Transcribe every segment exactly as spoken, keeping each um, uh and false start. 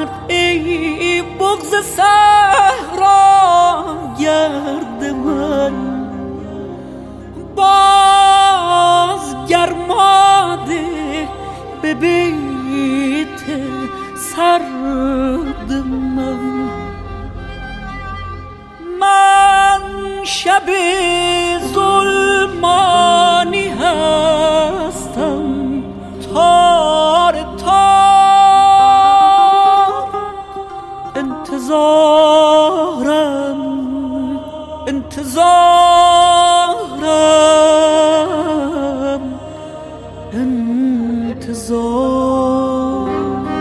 کرد ای بغض صحرا گرد من، باز گرماده به بیت سرد من. من شب ظلمانی هستم تار تار، انتظارم انتظارم انتظار.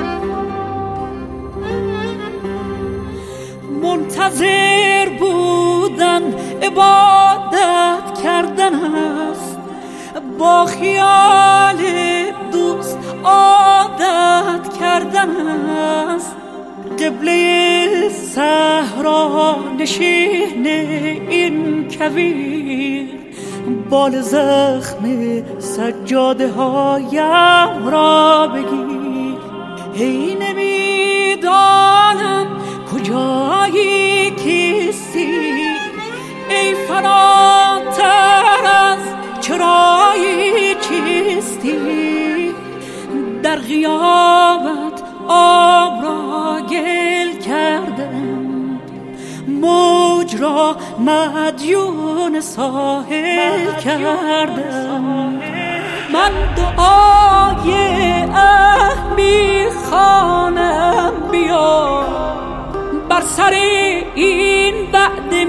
منتظر بودن عبادت کردن است، با خیال دوست عادت کردن است. قبله صحرا نشین این کویر، بال زخم سجاده هایم را بگیر. هی نمیدانم کجایی کیستی، ای فراتر از چرایی چیستی. در غیابت آب را گل کردم، موج را مدیون ساحل کردم. من دعای اه میخوانم بیا، بر سر این وعده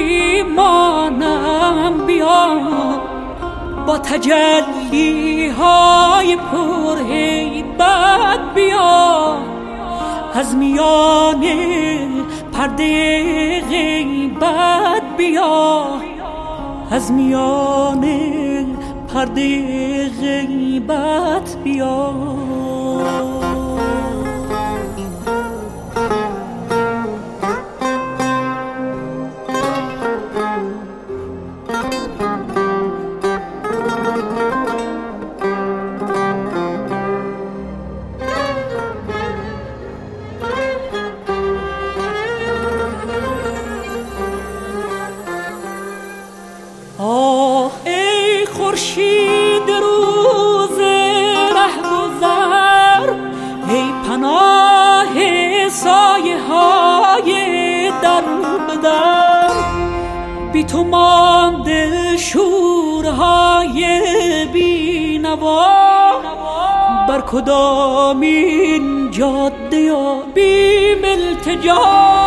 میمانم بیا. با تجلی های پر هیبت بیا، از میان پرده غیبت بیا، از میان پرده غیبت بیا. آه ای خورشید روز رهگذر، ای پناه سایه های در بدر. بی تو مانده شورهای بی نوا، بر کدامین جاده یا بیم التجا.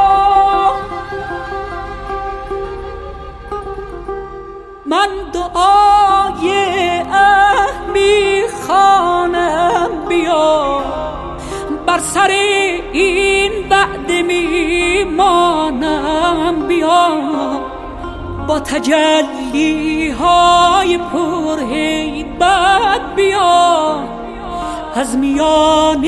من دعای اه میخوانم بیا، بر سر این وعده میمانم بیا. با تجلی های پر هیبت بیا، از میان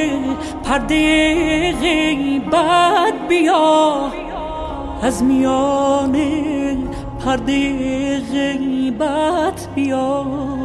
پرده غیبت بیا، از میان پرده غیبت بیا.